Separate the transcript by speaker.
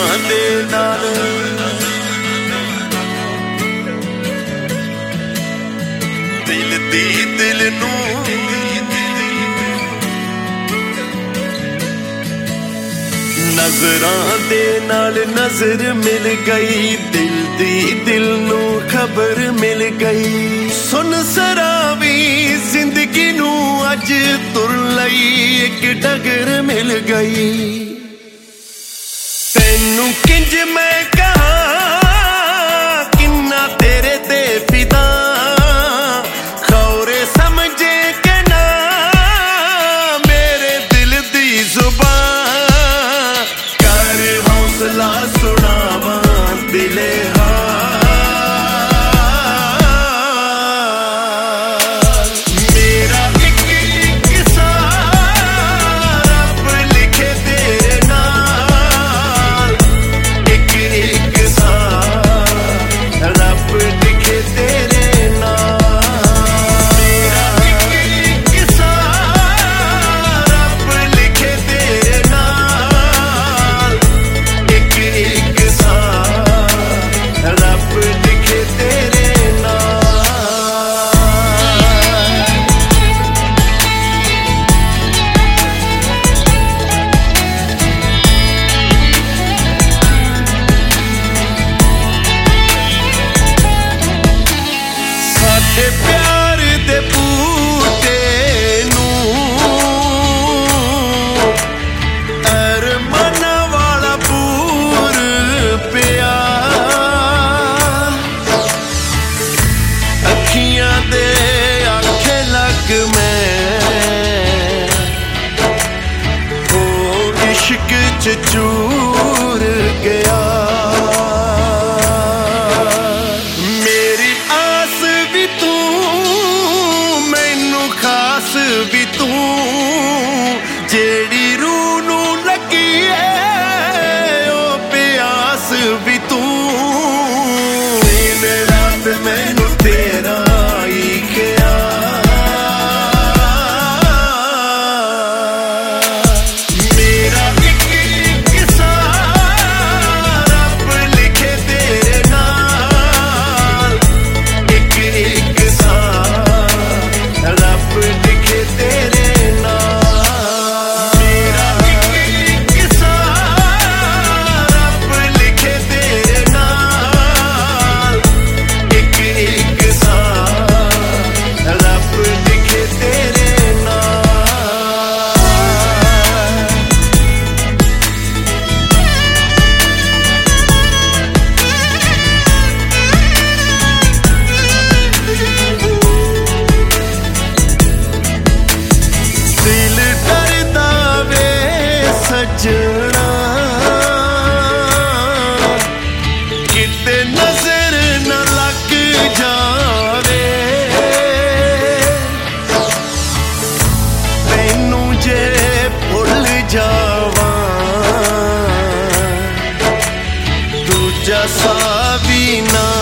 Speaker 1: दे नाल दिल दी दिल नू नजरां दे नाल नजर मिल गई, दिल दी दिल नू खबर मिल गई। सुन सरावी जिंदगी नू अज तुर लई एक डगर मिल गई। तेनू किंज मैं कहा किन्ना तेरे ते फिदा, खौरे समझे के ना मेरे दिल दी जुबान। कर हौसला सुनावा दिले प्यार दे बूटे नू अरमाना वाला पूर पिया। अखियां दे आखे लग मैं ओ इश्क च चूर गया। भी तू जेड़ी रूह नू लगी है ओ प्यास भी तू। दिन रात मैनू तेरा ही ख्याल, मेरा एक सार रब लिखे तेरे नाल। एक सार रब लिखे तेरे नाल। मेरा एक सार रब लिखे तेरे नाल। एक सार रब लिखे तेरे नाल। दिल डरदा वे सजना किते नजर न लग जावे। तैनू जे भुल जावां दूजा सा भी ना